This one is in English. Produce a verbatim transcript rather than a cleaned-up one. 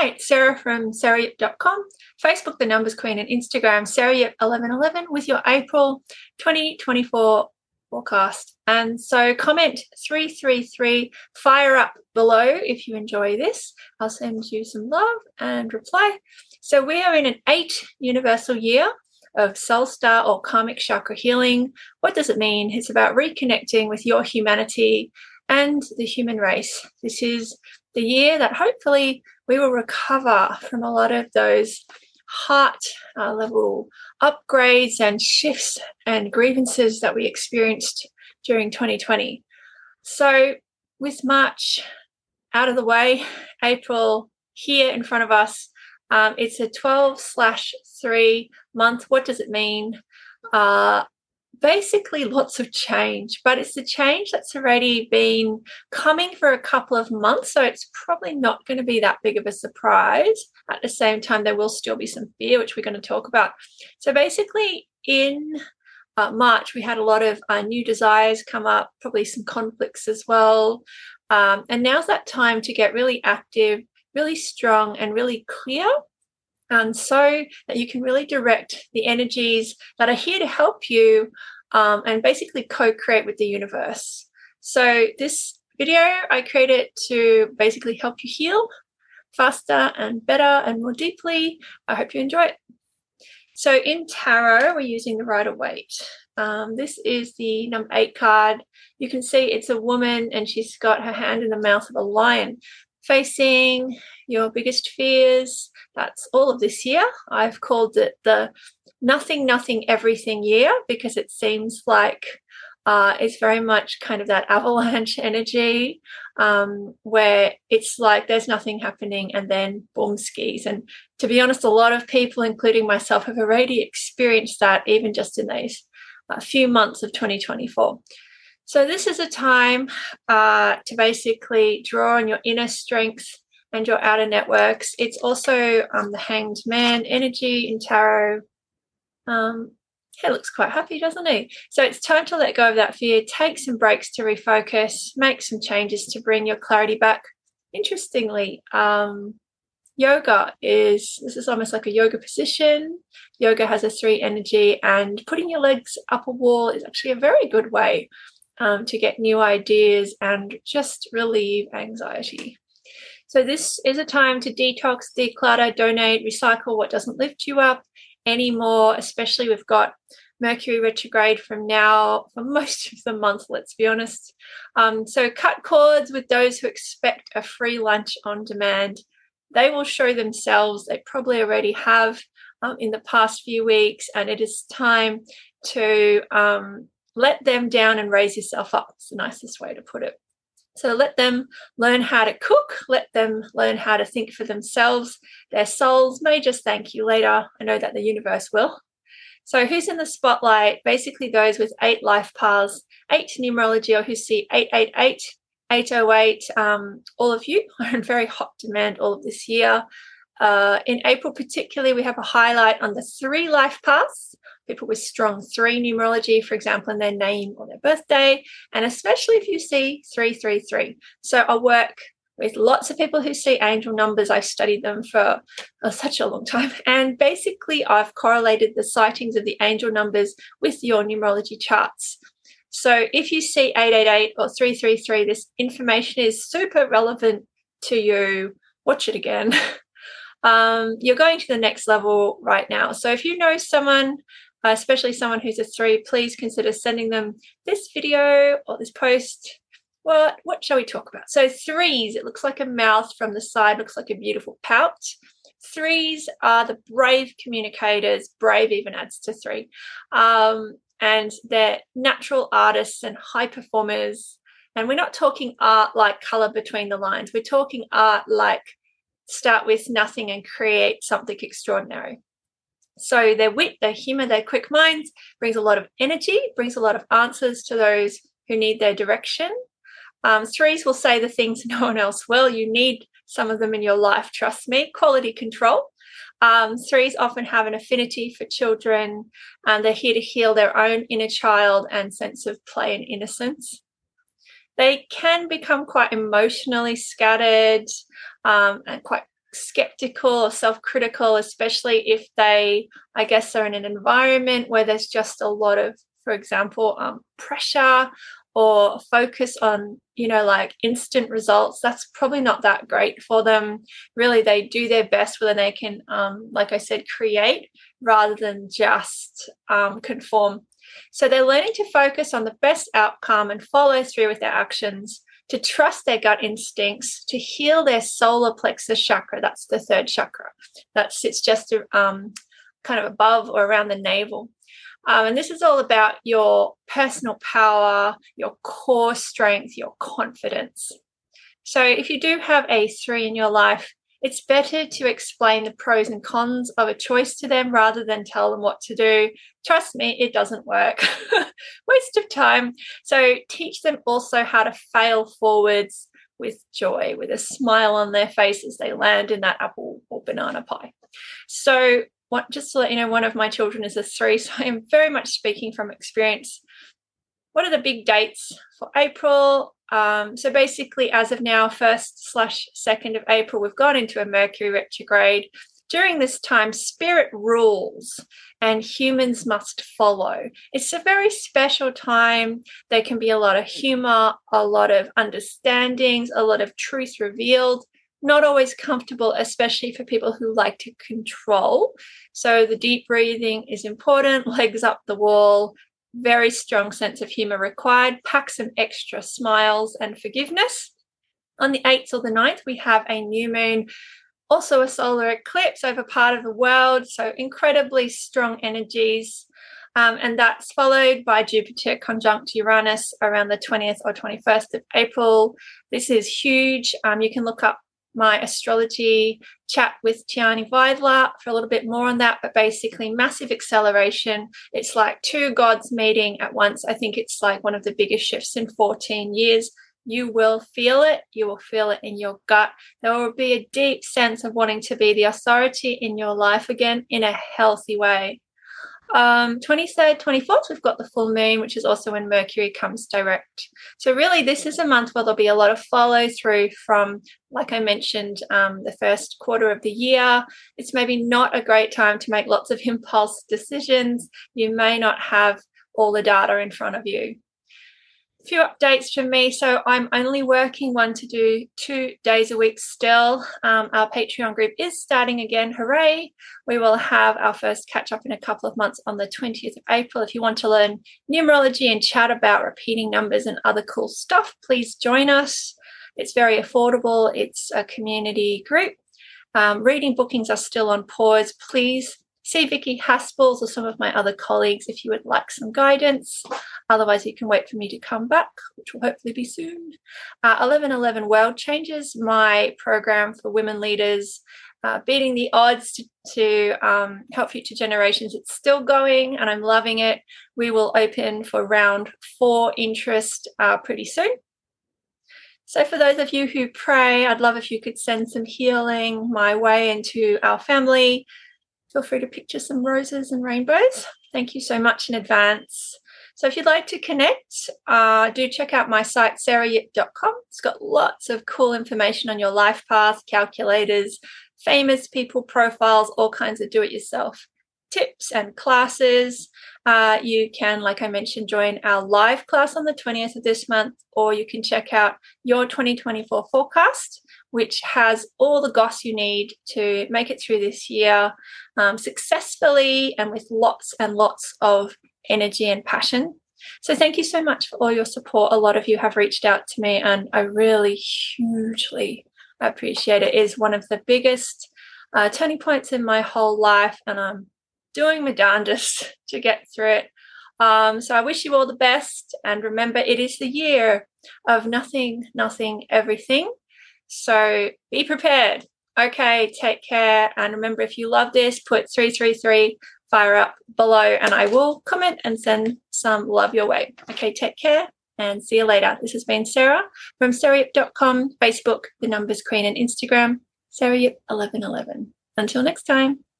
Hi, it's Sarah from sarah yip dot com, Facebook The Numbers Queen, and Instagram sarah yip eleven eleven with your April twenty twenty-four forecast. And so comment three three three, fire up below if you enjoy this. I'll send you some love and reply. So we are in an eight universal year of soul star or karmic chakra healing. What does it mean? It's about reconnecting with your humanity and the human race. This is the year that hopefully we will recover from a lot of those heart uh, level upgrades and shifts and grievances that we experienced during twenty twenty. So with March out of the way, April here in front of us, um, it's a twelve slash three month. What does it mean? Uh, basically lots of change, but it's the change that's already been coming for a couple of months, so it's probably not going to be that big of a surprise. At the same time, there will still be some fear, which we're going to talk about. So basically in uh, March, we had a lot of uh, new desires come up, probably some conflicts as well, um, and now's that time to get really active, really strong, and really clear, and so that you can really direct the energies that are here to help you um, and basically co-create with the universe. So this video I created to basically help you heal faster and better and more deeply. I hope you enjoy it. So in tarot, we're using the Rider-Waite. Um, this is the number eight card. You can see it's a woman and she's got her hand in the mouth of a lion. Facing your biggest fears. That's all of this year. I've called it the nothing, nothing, everything year because it seems like uh, it's very much kind of that avalanche energy um, where it's like there's nothing happening and then boom skis. And to be honest, a lot of people, including myself, have already experienced that even just in these uh, few months of twenty twenty-four. So this is a time uh, to basically draw on your inner strength and your outer networks. It's also um, the Hanged Man energy in tarot. Um, he looks quite happy, doesn't he? So it's time to let go of that fear, take some breaks to refocus, make some changes to bring your clarity back. Interestingly, um, yoga is, this is almost like a yoga position. Yoga has a three energy, and putting your legs up a wall is actually a very good way Um, to get new ideas and just relieve anxiety. So this is a time to detox, declutter, donate, recycle what doesn't lift you up anymore, especially we've got Mercury retrograde from now for most of the month, let's be honest. Um, so cut cords with those who expect a free lunch on demand. They will show themselves. They probably already have um, in the past few weeks, and it is time to um, let them down and raise yourself up. It's the nicest way to put it. So let them learn how to cook. Let them learn how to think for themselves. Their souls may just thank you later. I know that the universe will. So who's in the spotlight? Basically those with eight life paths, eight numerology, or who see eight eight eight, eight oh eight. Um, all of you are in very hot demand all of this year. Uh, in April particularly, we have a highlight on the three life paths. People with strong three numerology, for example, in their name or their birthday, and especially if you see three three three. So I work with lots of people who see angel numbers. I've studied them for oh, such a long time, and basically I've correlated the sightings of the angel numbers with your numerology charts. So if you see eight eight eight or three three three, this information is super relevant to you. Watch it again. um, you're going to the next level right now. So if you know someone, Uh, especially someone who's a three, please consider sending them this video or this post. What, what shall we talk about? So threes, it looks like a mouth from the side, looks like a beautiful pout. Threes are the brave communicators. Brave even adds to three. Um, and they're natural artists and high performers. And we're not talking art like color between the lines. We're talking art like start with nothing and create something extraordinary. So their wit, their humor, their quick minds brings a lot of energy, brings a lot of answers to those who need their direction. Um, threes will say the things no one else will. You need some of them in your life, trust me. Quality control. Um, threes often have an affinity for children, and they're here to heal their own inner child and sense of play and innocence. They can become quite emotionally scattered um, and quite skeptical or self-critical, especially if they, I guess, are in an environment where there's just a lot of, for example, um, pressure or focus on, you know, like instant results. That's probably not that great for them. Really, they do their best when they can, um, like I said, create rather than just um, conform. So they're learning to focus on the best outcome and follow through with their actions, to trust their gut instincts, to heal their solar plexus chakra. That's the third chakra that sits just um, kind of above or around the navel. Um, and this is all about your personal power, your core strength, your confidence. So if you do have a three in your life, it's better to explain the pros and cons of a choice to them rather than tell them what to do. Trust me, it doesn't work. Waste of time. So teach them also how to fail forwards with joy, with a smile on their face as they land in that apple or banana pie. So what, just to let you know, one of my children is a three, so I am very much speaking from experience. What are the big dates for April? Um, so basically, as of now, first slash second of April, we've gone into a Mercury retrograde. During this time, spirit rules and humans must follow. It's a very special time. There can be a lot of humor, a lot of understandings, a lot of truth revealed. Not always comfortable, especially for people who like to control. So the deep breathing is important, legs up the wall, very strong sense of humor required, pack some extra smiles and forgiveness. On the eighth or the ninth, we have a new moon, also a solar eclipse over part of the world, so incredibly strong energies. Um, and that's followed by Jupiter conjunct Uranus around the twentieth or twenty-first of April. This is huge. Um, you can look up my astrology chat with Tiani Weidler for a little bit more on that, but basically massive acceleration. It's like two gods meeting at once. I think it's like one of the biggest shifts in fourteen years. You will feel it. You will feel it in your gut. There will be a deep sense of wanting to be the authority in your life again in a healthy way. Um, twenty-third, twenty-fourth, we've got the full moon, which is also when Mercury comes direct. So really, this is a month where there'll be a lot of follow through from, like I mentioned, um, the first quarter of the year. It's maybe not a great time to make lots of impulse decisions. You may not have all the data in front of you. A few updates from me. So I'm only working one to do two days a week still. Um, our Patreon group is starting again. Hooray. We will have our first catch up in a couple of months on the twentieth of April. If you want to learn numerology and chat about repeating numbers and other cool stuff, please join us. It's very affordable. It's a community group. Um, reading bookings are still on pause. Please see Vicky Haspels or some of my other colleagues if you would like some guidance. Otherwise, you can wait for me to come back, which will hopefully be soon. Uh, eleven eleven World Changes, my program for women leaders, uh, beating the odds to, to um, help future generations. It's still going and I'm loving it. We will open for round four interest uh, pretty soon. So for those of you who pray, I'd love if you could send some healing my way into our family. Feel free to picture some roses and rainbows. Thank you so much in advance. So if you'd like to connect, uh, do check out my site, sarah yip dot com. It's got lots of cool information on your life path, calculators, famous people profiles, all kinds of do-it-yourself tips and classes. Uh, you can, like I mentioned, join our live class on the twentieth of this month, or you can check out your twenty twenty-four forecast, which has all the goss you need to make it through this year um, successfully and with lots and lots of energy and passion. So thank you so much for all your support. A lot of you have reached out to me and I really hugely appreciate it. It is one of the biggest uh, turning points in my whole life and I'm doing my darndest to get through it. Um, so I wish you all the best and remember it is the year of nothing, nothing, everything. So be prepared. Okay, take care. And remember, if you love this, put three three three fire up below and I will comment and send some love your way. Okay, take care and see you later. This has been Sarah from sarah yip dot com, Facebook, The Numbers Queen, and Instagram, sarah yip eleven eleven. Until next time.